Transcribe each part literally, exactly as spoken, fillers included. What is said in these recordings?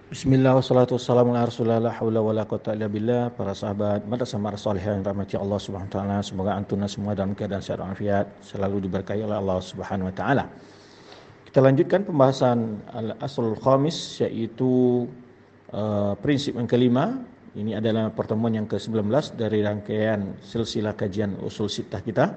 Bismillah wassalatu wassalamu ala rasulillah la haula wala quwata illa billah. Para sahabat madrasah Marsalihah yang rahmati Allah Subhanahu wa taala, semoga antum semua dalam keadaan sehat walafiat, selalu diberkahi oleh Allah Subhanahu wa taala. Kita lanjutkan pembahasan al-aslul khamis, yaitu uh, prinsip yang kelima. Ini adalah pertemuan yang ke sembilan belas dari rangkaian silsilah kajian usul sittah kita.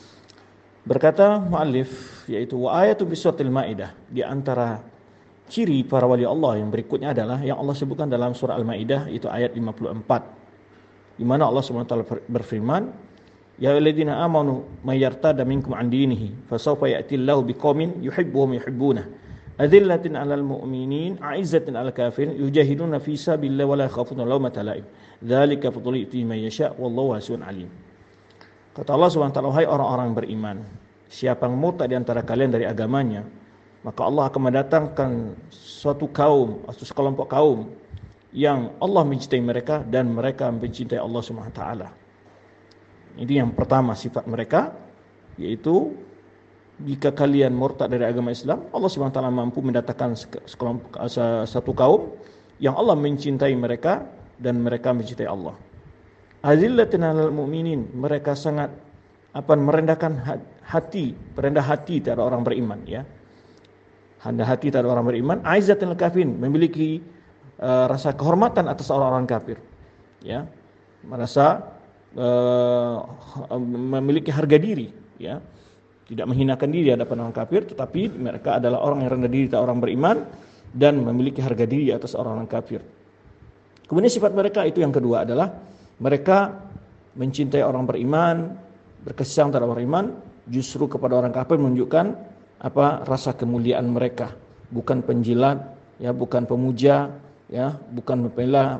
Berkata muallif, yaitu wa ayatu bi suratil Maidah, di antara ciri para wali Allah yang berikutnya adalah yang Allah sebutkan dalam surah Al-Maidah, itu ayat lima puluh empat, di mana Allah Subhanahu wa taala berfirman, ya ayyuhalladzina amanu may yartadda minkum an dinihi fasawfa ya'tillahu biqaumin yuhibbuhum yuhibbunah adillatin 'alal mu'minin 'izzatin 'alal kafirin yujahiduna fi sabilillahi wa la yakhafuna lawmata la'im dzalika fadlu yu'tihi man yasha' wallahu wasi'un 'alim. Kata Allah Subhanahu wa taala, hai orang-orang beriman, siapa yang murtad di antara kalian dari agamanya, maka Allah akan mendatangkan suatu kaum atau sekelompok kaum yang Allah mencintai mereka dan mereka mencintai Allah Subhanahu wa taala. Ini yang pertama sifat mereka, yaitu jika kalian murtad dari agama Islam, Allah Subhanahu wa taala mampu mendatangkan sekelompok satu kaum yang Allah mencintai mereka dan mereka mencintai Allah. Azillatin 'alal mu'minin, mereka sangat apa merendahkan hati, merendah hati terhadap orang beriman, ya. Rendah hati terhadap orang beriman, aizzatul kafirin, memiliki uh, rasa kehormatan atas orang-orang kafir, ya, merasa uh, memiliki harga diri, ya, tidak menghinakan diri di hadapan orang kafir, tetapi mereka adalah orang yang rendah diri terhadap orang beriman dan memiliki harga diri atas orang-orang kafir. Kemudian sifat mereka itu yang kedua adalah mereka mencintai orang beriman, berkasih sayang terhadap orang beriman, justru kepada orang kafir menunjukkan apa rasa kemuliaan mereka, bukan penjilat, ya, bukan pemuja, ya, bukan membela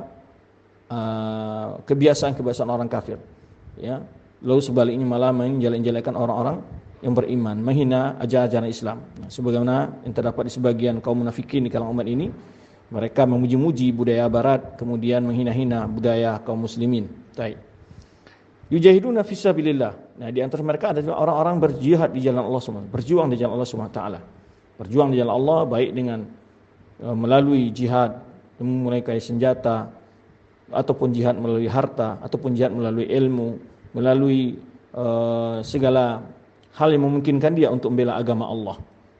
uh, kebiasaan-kebiasaan orang kafir, ya. Lalu sebaliknya malah menjelek-jelekan orang-orang yang beriman, menghina ajaran Islam. Nah, sebagaimana yang terdapat di sebagian kaum munafikin di kalangan umat ini, mereka memuji-muji budaya barat, kemudian menghina-hina budaya kaum muslimin. Baik. Yujahiduna fisabilillah. Nah, di antara mereka ada juga orang-orang berjihad di jalan Allah Subhanahu wa taala, berjuang di jalan Allah Subhanahu wa taala. Berjuang di jalan Allah baik dengan uh, melalui jihad memulai senjata, ataupun jihad melalui harta, ataupun jihad melalui ilmu, melalui uh, segala hal yang memungkinkan dia untuk membela agama Allah,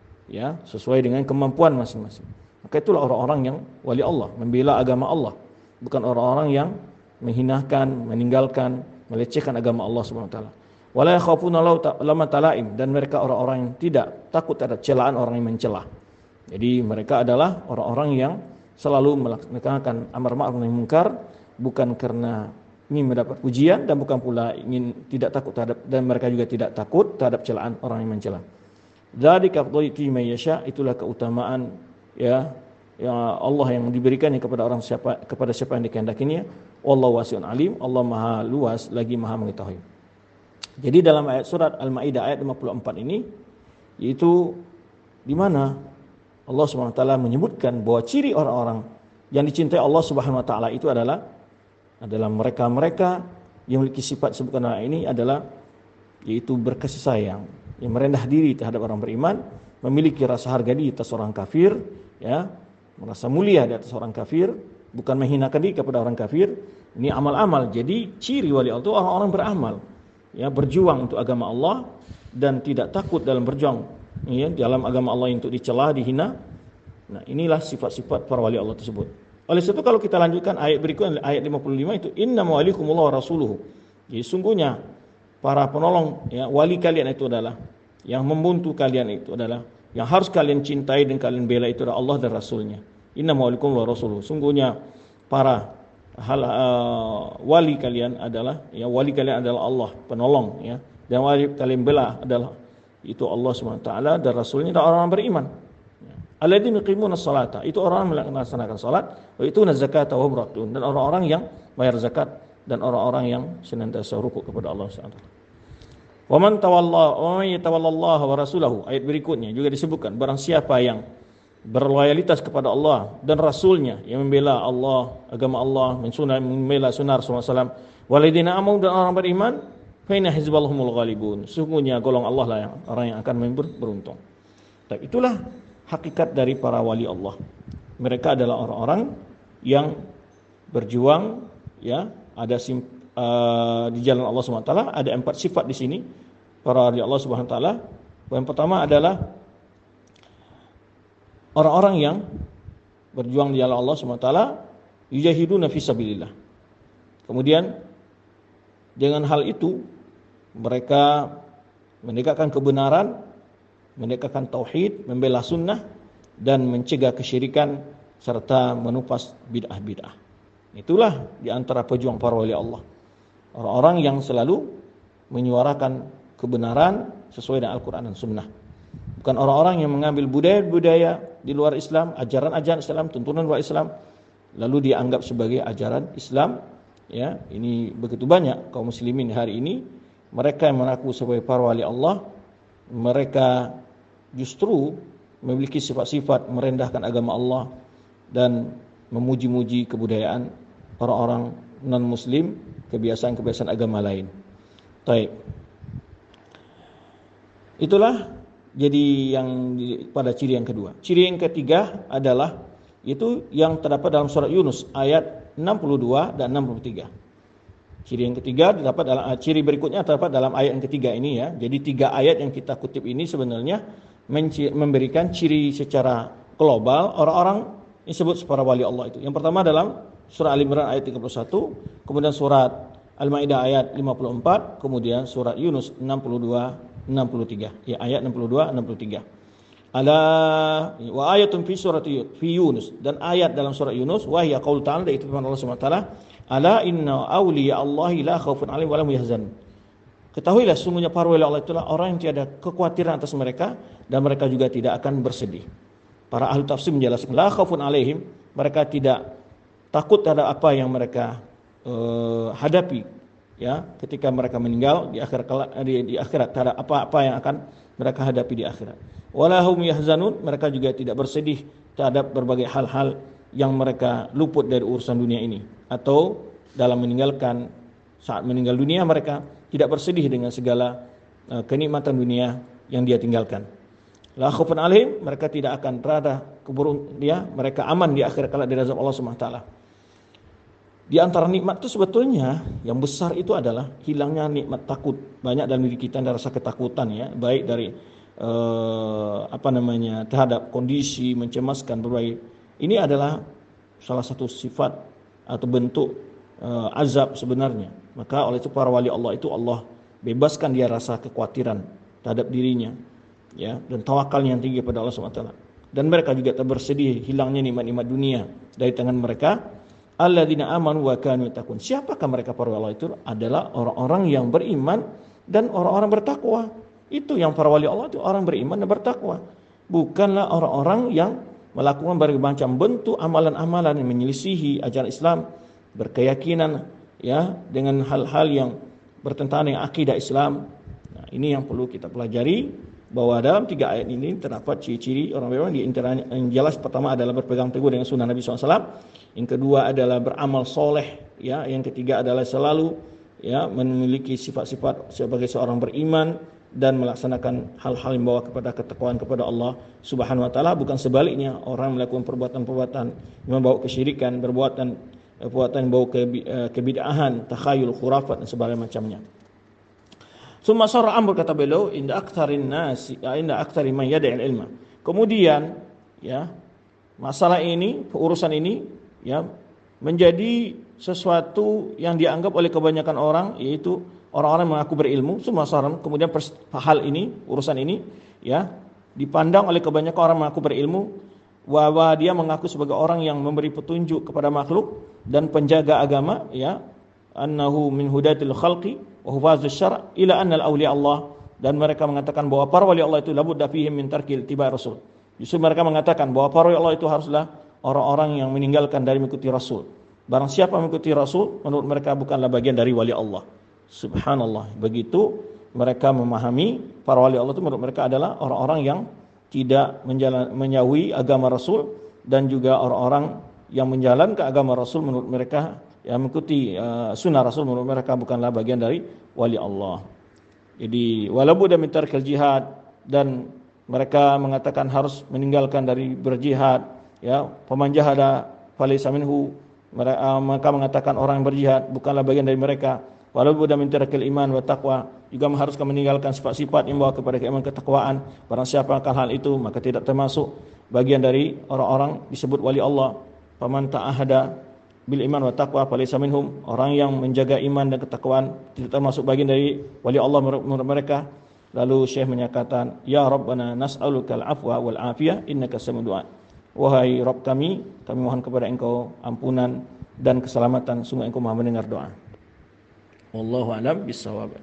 ya, sesuai dengan kemampuan masing-masing. Maka itulah orang-orang yang wali Allah, membela agama Allah, bukan orang-orang yang menghinakan, meninggalkan, melecehkan agama Allah Subhanahu wa taala. Wala yakhafuna lawmata la'im, dan mereka orang-orang yang tidak takut terhadap celaan orang yang mencela. Jadi mereka adalah orang-orang yang selalu melaksanakan amar ma'ruf nahi munkar, bukan karena ingin mendapat pujian dan bukan pula ingin tidak takut terhadap, dan mereka juga tidak takut terhadap celaan orang yang mencela. Dzalika fadlu may yasha, itulah keutamaan, ya, ya Allah yang diberikannya kepada orang siapa kepada siapa yang dikehendakinya. Wallahu wasi'un alim, Allah Maha luas lagi Maha mengetahui. Jadi dalam ayat surat Al-Maidah ayat lima puluh empat ini, yaitu di mana Allah Subhanahu wa taala menyebutkan bahwa ciri orang-orang yang dicintai Allah Subhanahu wa taala itu adalah adalah mereka-mereka yang memiliki sifat sebutkan ayat ini adalah yaitu berkasih sayang, yang merendah diri terhadap orang beriman, memiliki rasa harga diri atas orang kafir, ya, merasa mulia di atas orang kafir, bukan menghinakan diri kepada orang kafir. Ini amal-amal. Jadi ciri wali Allah itu orang-orang beramal, ya, berjuang untuk agama Allah dan tidak takut dalam berjuang, ya, dalam agama Allah untuk dicela, dihina. Nah, inilah sifat-sifat para wali Allah tersebut. Oleh sebab itu kalau kita lanjutkan ayat berikutnya, ayat lima puluh lima itu, innamu walikumullah wa rasuluhu. Jadi sungguhnya para penolong, ya, wali kalian itu adalah yang membantu kalian, itu adalah yang harus kalian cintai dan kalian bela, itu adalah Allah dan Rasulnya. Innamu walikumullah wa rasuluhu. Sungguhnya para hal uh, wali kalian adalah, ya, wali kalian adalah Allah penolong, ya, dan wali kalian bela adalah itu Allah Subhanahu wa taala dan Rasulnya dan orang-orang beriman. Alladzina yuqimuna sholata, itu orang yang melaksanakan salat, wa yutuna zakata wa hum raqiun, dan orang-orang yang bayar zakat dan orang-orang yang senantiasa rukuk kepada Allah Subhanahu wa taala. Wa man tawalla wa man yatawallallaha wa rasulahu, ayat berikutnya juga disebutkan barang siapa yang berloyalitas kepada Allah dan Rasulnya, yang membela Allah, agama Allah, mensunah, membela sunnah Rasulullah sallallahu alaihi wasallam, waladzina amanu, dan orang beriman, fa inna hizballahumul ghalibun, sesungguhnya golongan Allah lah yang orang yang akan beruntung. Dan itulah hakikat dari para wali Allah. Mereka adalah orang-orang yang berjuang, ya, ada sim, uh, di jalan Allah Subhanahu wa taala. Ada empat sifat di sini para wali Allah Subhanahu wa taala. Yang pertama adalah orang-orang yang berjuang di jalan Allah Subhanahu wa taala, yujahiduna fi sabilillah. Kemudian dengan hal itu mereka menegakkan kebenaran, menegakkan tauhid, membela sunnah, dan mencegah kesyirikan serta menumpas bid'ah-bid'ah. Itulah di antara pejuang para wali Allah. Orang-orang yang selalu menyuarakan kebenaran sesuai dengan Al-Quran dan Sunnah. Bukan orang-orang yang mengambil budaya-budaya di luar Islam, ajaran-ajaran Islam, tuntunan luar Islam, lalu dianggap sebagai ajaran Islam. Ya, ini begitu banyak kaum muslimin hari ini, mereka yang mengaku sebagai para wali Allah, mereka justru memiliki sifat-sifat merendahkan agama Allah dan memuji-muji kebudayaan orang-orang non-muslim, kebiasaan-kebiasaan agama lain. Baik. Itulah jadi yang pada ciri yang kedua. Ciri yang ketiga adalah itu yang terdapat dalam surat Yunus ayat enam puluh dua dan enam puluh tiga. Ciri yang ketiga terdapat dalam ciri berikutnya terdapat dalam ayat yang ketiga ini, ya. Jadi tiga ayat yang kita kutip ini sebenarnya memberikan ciri secara global orang-orang yang disebut para wali Allah itu. Yang pertama dalam surah Al-Imran ayat tiga puluh satu, kemudian surat Al-Maidah ayat lima puluh empat, kemudian surat Yunus enam puluh dua enam puluh tiga. Ya, ayat enam puluh dua enam puluh tiga. Ala wa ayatun fi surati fi Yunus, dan ayat dalam surat Yunus wa hiya qaul ta'ala, itu firman Allah Subhanahu wa taala, ala inna awliya Allahi la khaufun 'alaihim wa la hum yahzanun. Ketahuilah sungguhnya para wali Allah itulah orang yang tiada kekhawatiran atas mereka dan mereka juga tidak akan bersedih. Para ahli tafsir menjelaskan la khaufun 'alaihim, mereka tidak takut terhadap apa yang mereka uh, hadapi, ya, ketika mereka meninggal di akhirat di, di akhirat terhadap apa-apa yang akan mereka hadapi di akhirat. Walahum yahzanun, mereka juga tidak bersedih terhadap berbagai hal-hal yang mereka luput dari urusan dunia ini, atau dalam meninggalkan saat meninggal dunia mereka tidak bersedih dengan segala uh, kenikmatan dunia yang dia tinggalkan. La khaufun 'alaihim, mereka tidak akan berada keburung dia, mereka aman di akhirat kelak dari azab Allah Subhanahu wa taala. Di antara nikmat itu sebetulnya yang besar itu adalah hilangnya nikmat takut. Banyak dalam diri kita ada rasa ketakutan, ya, baik dari uh, apa namanya terhadap kondisi mencemaskan berbagai. Ini adalah salah satu sifat atau bentuk uh, azab sebenarnya. Maka oleh itu para wali Allah itu Allah bebaskan dia rasa kekhawatiran terhadap dirinya, ya, dan tawakalnya yang tinggi pada Allah Subhanahu wa taala. Dan mereka juga tak bersedih hilangnya nikmat-nikmat dunia dari tangan mereka. Alladzina amanu wa kanu yattaqun. Siapakah mereka para wali Allah itu? Adalah orang-orang yang beriman dan orang-orang bertakwa. Itu yang para wali Allah itu, orang beriman dan bertakwa. Bukanlah orang-orang yang melakukan berbagai macam bentuk amalan-amalan yang menyelisihi ajaran Islam, berkeyakinan, ya, dengan hal-hal yang bertentangan dengan akidah Islam. Nah, ini yang perlu kita pelajari, bahwa dalam tiga ayat ini terdapat ciri-ciri orang beriman. Di antaranya yang jelas pertama adalah berpegang teguh dengan sunnah Nabi shallallahu alaihi wasallam. Yang kedua adalah beramal soleh, ya. Yang ketiga adalah selalu, ya, memiliki sifat-sifat sebagai seorang beriman dan melaksanakan hal-hal yang membawa kepada ketakwaan kepada Allah Subhanahu wa taala. Bukan sebaliknya, orang melakukan perbuatan-perbuatan yang membawa kesyirikan, perbuatan perbuatan yang membawa kebid'ahan, takhayul, khurafat dan sebagainya macamnya. Summa sarra amr, kata beliau, inda aktsarin nasi inda aktsari man yad'il ilma. Kemudian, ya, masalah ini, urusan ini, ya, menjadi sesuatu yang dianggap oleh kebanyakan orang, yaitu orang-orang mengaku berilmu. Summa sarra, kemudian hal ini, urusan ini, ya, dipandang oleh kebanyakan orang mengaku berilmu, bahwa dia mengaku sebagai orang yang memberi petunjuk kepada makhluk dan penjaga agama, ya, annahu min hudatil khalqi wa hufazus syara' ila anna al-awliya Allah, dan mereka mengatakan bahwa para wali Allah itu labudda fihim min tarkil tiba rasul. Justru mereka mengatakan bahwa para wali Allah itu haruslah orang-orang yang meninggalkan dari mengikuti rasul. Barang siapa mengikuti rasul, menurut mereka bukanlah bagian dari wali Allah. Subhanallah. Begitu mereka memahami para wali Allah itu menurut mereka adalah orang-orang yang tidak menjalan, menjauhi agama Rasul, dan juga orang-orang yang menjalankan agama Rasul menurut mereka, yang mengikuti uh, sunnah Rasul menurut mereka bukanlah bagian dari wali Allah. Jadi walaupun dia minta jihad, dan mereka mengatakan harus meninggalkan dari berjihad, Ya, faman jahada falaysa minhu, maka mengatakan orang yang berjihad bukanlah bagian dari mereka. Walau buddha min tarakil iman wa taqwa, juga mengharuskan meninggalkan sifat-sifat yang membawa kepada keimanan ketakwaan. Barang siapa akan hal itu, maka tidak termasuk bagian dari orang-orang disebut wali Allah. Faman ta'ahada bil iman wa taqwa falaysa minhum, orang yang menjaga iman dan ketakwaan tidak termasuk bagian dari wali Allah menurut mereka. Lalu Syekh menyatakan, ya Rabbana nas'alukal afwa wal afiyah innaka sami'ud du'a. Wahai Rabb kami, kami mohon kepada Engkau ampunan dan keselamatan, sungguh Engkau Maha mendengar doa. Wallahu a'lam bissawab.